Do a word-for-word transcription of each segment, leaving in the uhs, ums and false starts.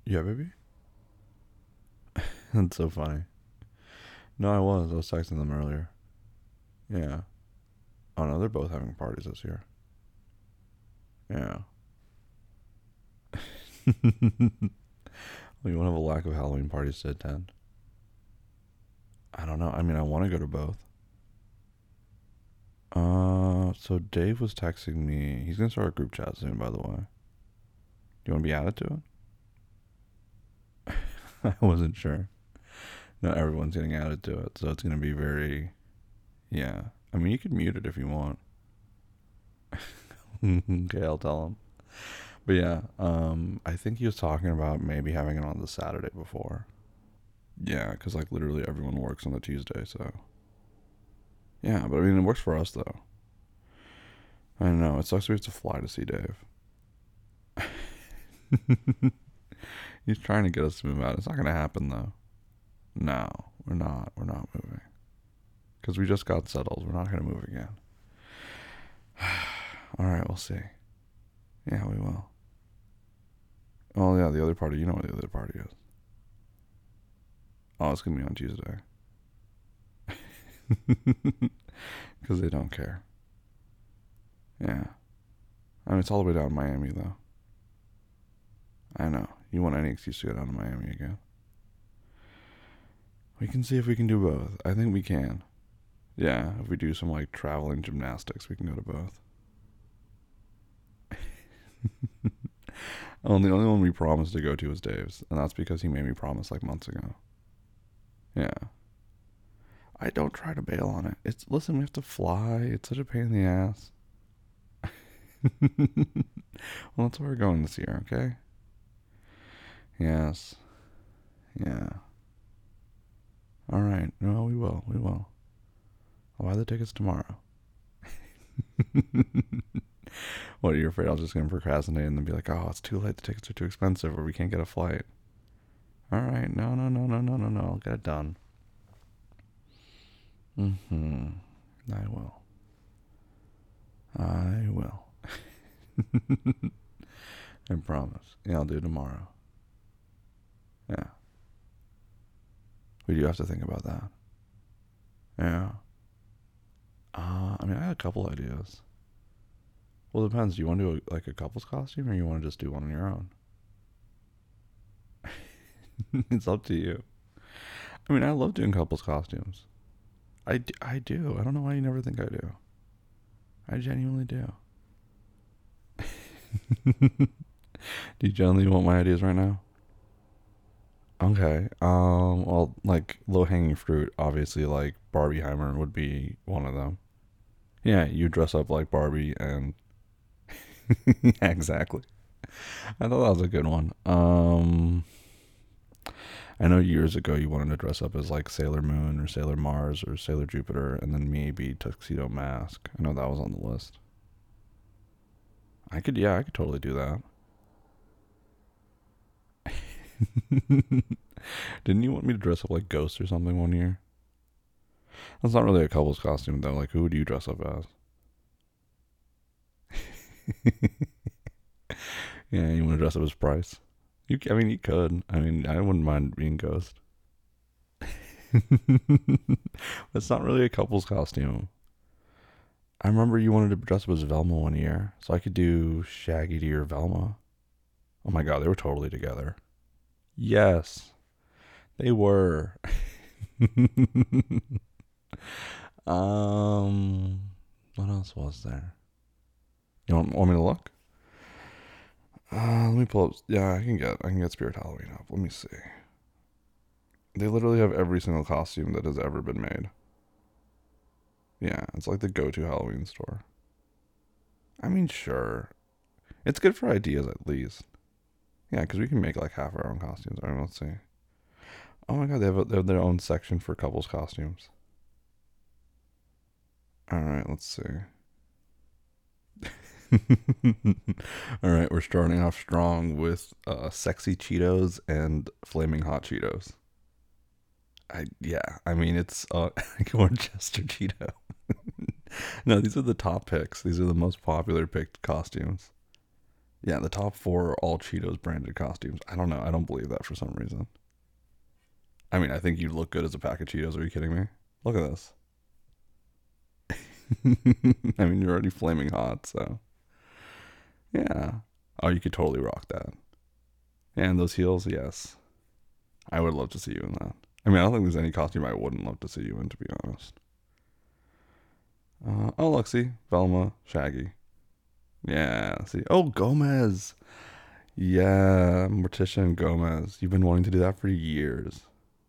Yeah, baby. That's so funny. No, I was. I was texting them earlier. Yeah. Oh no, they're both having parties this year. Yeah. We won't have a lack of Halloween parties to attend. I don't know. I mean, I want to go to both. Uh, so Dave was texting me. He's gonna start a group chat soon, by the way. Do you want to be added to it? I wasn't sure. No, everyone's getting added to it, so it's gonna be very. Yeah. I mean, you could mute it if you want. Okay, I'll tell him. But yeah, um, I think he was talking about maybe having it on the Saturday before. Yeah, because like literally everyone works on the Tuesday, so yeah. But I mean, it works for us though. I know it sucks we have to fly to see Dave. He's trying to get us to move out. It's not gonna happen though. No, we're not. We're not moving because we just got settled. We're not gonna move again. All right, we'll see. Yeah, we will. Oh yeah, the other party. You know what the other party is. Oh, it's gonna be on Tuesday. Because they don't care. Yeah. I mean, it's all the way down in Miami, though. I know. You want any excuse to go down to Miami again. We can see if we can do both. I think we can. Yeah, if we do some, like, traveling gymnastics, we can go to both. Oh, the only one we promised to go to was Dave's, and that's because he made me promise, like, months ago. Yeah. I don't try to bail on it. It's listen, we have to fly. It's such a pain in the ass. Well, that's where we're going this year, okay? Yes. Yeah. All right. No, we will. We will. I'll buy the tickets tomorrow. What, are you afraid I was just going to procrastinate and then be like, oh, it's too late. The tickets are too expensive or we can't get a flight? All right. No, no, no, no, no, no, no. I'll get it done. Mm-hmm. I will. I will. I promise. Yeah, I'll do it tomorrow. Yeah. We do have to think about that. Yeah. Uh, I mean, I had a couple ideas. Well, it depends. Do you want to do a, like a couple's costume or you want to just do one on your own? It's up to you. I mean, I love doing couple's costumes. I, d- I do. I don't know why you never think I do. I genuinely do. Do you genuinely want my ideas right now? Okay. Um. Well, like low hanging fruit, obviously, like Barbie Heimer would be one of them. Yeah, you dress up like Barbie, and yeah, exactly. I thought that was a good one. Um. I know years ago you wanted to dress up as like Sailor Moon or Sailor Mars or Sailor Jupiter, and then maybe Tuxedo Mask. I know that was on the list. I could, yeah, I could totally do that. Didn't you want me to dress up like Ghost or something one year? That's not really a couple's costume though. Like, who would you dress up as? Yeah, you want to dress up as Bryce? You, I mean, you could. I mean, I wouldn't mind being Ghost. It's not really a couple's costume. I remember you wanted to dress up as Velma one year, so I could do Shaggy to your Velma. Oh my god, they were totally together. Yes, they were. um, what else was there? You want, want me to look? Uh, let me pull up. Yeah, I can get I can get Spirit Halloween up. Let me see. They literally have every single costume that has ever been made. Yeah, it's like the go-to Halloween store. I mean, sure, it's good for ideas at least. Yeah, because we can make like half our own costumes. All right, let's see. Oh my god, they have, a, they have their own section for couples costumes. All right, let's see. All right, we're starting off strong with uh, sexy Cheetos and flaming hot Cheetos. I yeah, I mean it's uh, or Chester Cheeto. No, these are the top picks. These are the most popular picked costumes. Yeah, the top four are all Cheetos branded costumes. I don't know. I don't believe that for some reason. I mean, I think you look good as a pack of Cheetos. Are you kidding me? Look at this. I mean, you're already flaming hot, so yeah. Oh, you could totally rock that. And those heels, yes. I would love to see you in that. I mean, I don't think there's any costume I wouldn't love to see you in, to be honest. Uh, oh, look, see? Velma, Shaggy. Yeah, see? Oh, Gomez. Yeah, Morticia and Gomez. You've been wanting to do that for years.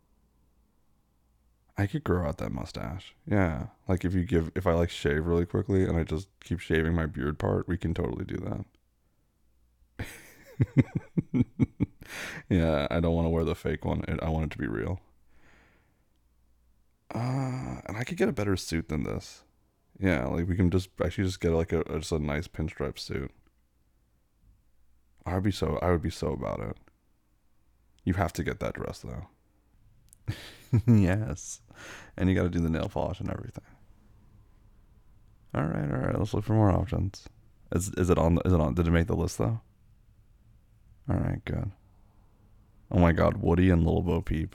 I could grow out that mustache. Yeah. Like if you give, if I like shave really quickly and I just keep shaving my beard part, we can totally do that. Yeah, I don't want to wear the fake one. I want it to be real. Uh, and I could get a better suit than this. Yeah, like we can just actually just get like a just a nice pinstripe suit. I'd be so I would be so about it. You have to get that dress though. Yes, and you got to do the nail polish and everything. All right, all right. Let's look for more options. Is is it on? Is it on? Did it make the list though? All right, good. Oh my God, Woody and Little Bo Peep.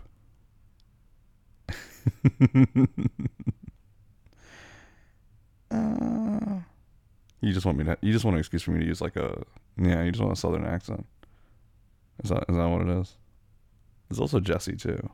uh, you just want me to? You just want an excuse for me to use like a? Yeah, you just want a southern accent. Is that is that what it is? There's also Jesse too.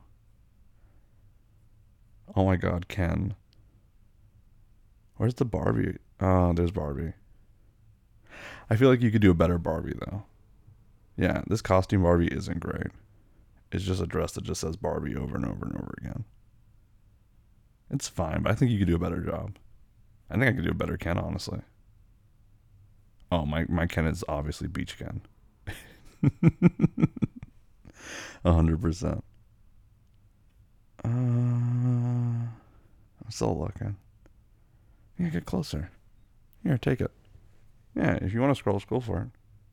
Oh my God, Ken. Where's the Barbie? Oh, there's Barbie. I feel like you could do a better Barbie though. Yeah, this costume Barbie isn't great. It's just a dress that just says Barbie over and over and over again. It's fine, but I think you could do a better job. I think I could do a better Ken, honestly. Oh, my, my Ken is obviously Beach Ken. A hundred percent. Uh, I'm still looking. Yeah, get closer. Here, take it. Yeah, if you want to scroll, scroll for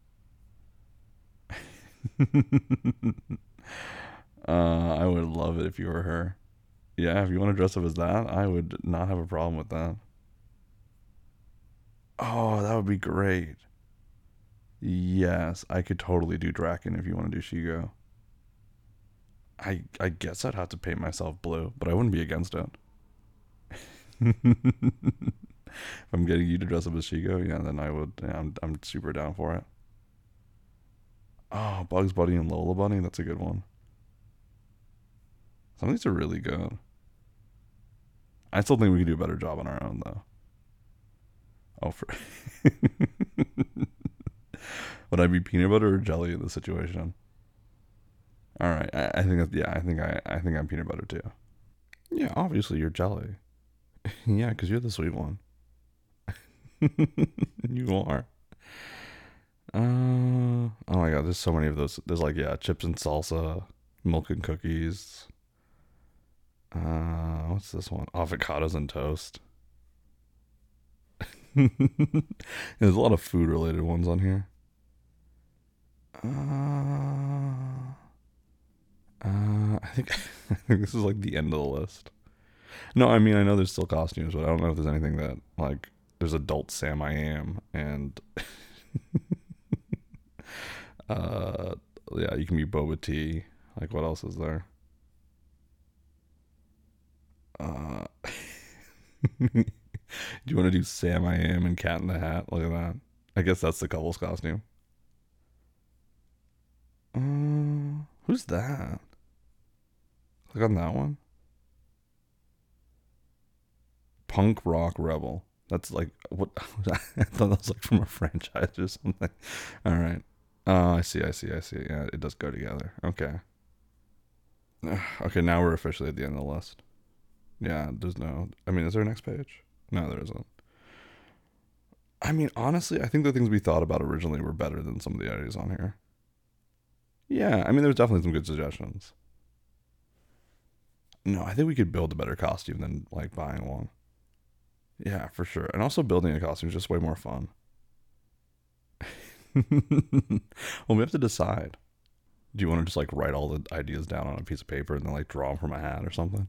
it. uh, I would love it if you were her. Yeah, if you want to dress up as that, I would not have a problem with that. Oh, that would be great. Yes, I could totally do Draken if you want to do Shigo. I I guess I'd have to paint myself blue, but I wouldn't be against it. If I'm getting you to dress up as Shigo, yeah, then I would. Yeah, I'm I'm super down for it. Oh, Bugs Bunny and Lola Bunny, that's a good one. Some of these are really good. I still think we could do a better job on our own though. Oh, for would I be peanut butter or jelly in this situation? All right, I, I think that, yeah, I think I I think I'm peanut butter too. Yeah, obviously you're jelly. Yeah, because you're the sweet one. You are. Uh, oh my God, there's so many of those. There's like yeah, chips and salsa, milk and cookies. Uh, what's this one? Avocados and toast. There's a lot of food related ones on here. Uh, uh, I think I think this is like the end of the list. No, I mean I know there's still costumes, but I don't know if there's anything that like there's adult Sam I am and uh yeah, you can be Boba Tea. Like what else is there? Uh do you want to do Sam I am and Cat in the Hat? Look at that. I guess that's the couple's costume. Uh, who's that? Click on that one. Punk Rock Rebel. That's like what I thought that was like from a franchise or something. All right. Oh, I see. I see. I see. Yeah, it does go together. Okay. Okay, now we're officially at the end of the list. Yeah, there's no. I mean, is there a next page? No, there isn't. I mean, honestly, I think the things we thought about originally were better than some of the ideas on here. Yeah, I mean, there's definitely some good suggestions. No, I think we could build a better costume than like buying one. Yeah, for sure. And also building a costume is just way more fun. Well, we have to decide. Do you want to just like write all the ideas down on a piece of paper and then like draw them from a hat or something?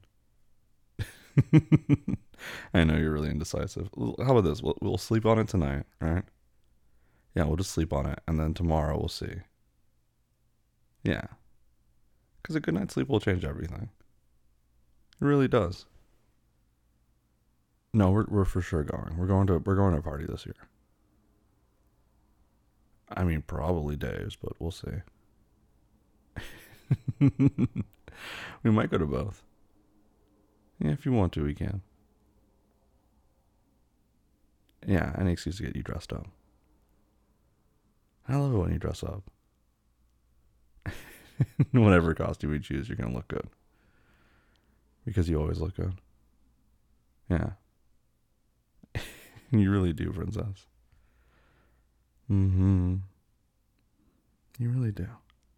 I know you're really indecisive. How about this? We'll, we'll sleep on it tonight, all right? Yeah, we'll just sleep on it, and then tomorrow we'll see. Yeah. Because a good night's sleep will change everything. It really does. No, we're we're for sure going. We're going to we're going to a party this year. I mean, probably Dave's, but we'll see. We might go to both. Yeah, if you want to, we can. Yeah, any excuse to get you dressed up. I love it when you dress up. Whatever costume we choose, you're gonna look good. Because you always look good. Yeah. You really do, princess. Mm-hmm. You really do.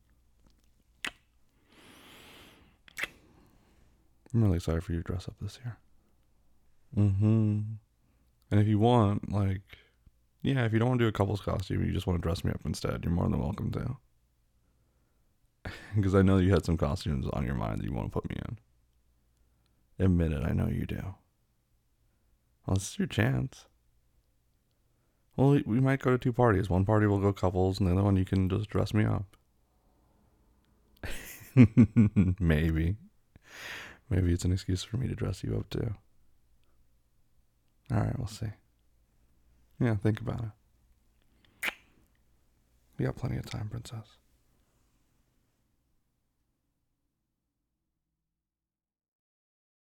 I'm really excited for you to dress up this year. Mm-hmm. And if you want, like, yeah, if you don't want to do a couple's costume, you just want to dress me up instead, you're more than welcome to. Because I know you had some costumes on your mind that you want to put me in. Admit it, I know you do. Well, this is your chance. Well, we, we might go to two parties. One party we'll go couples, and the other one you can just dress me up. Maybe. Maybe it's an excuse for me to dress you up too. Alright, we'll see. Yeah, think about it. We got plenty of time, princess.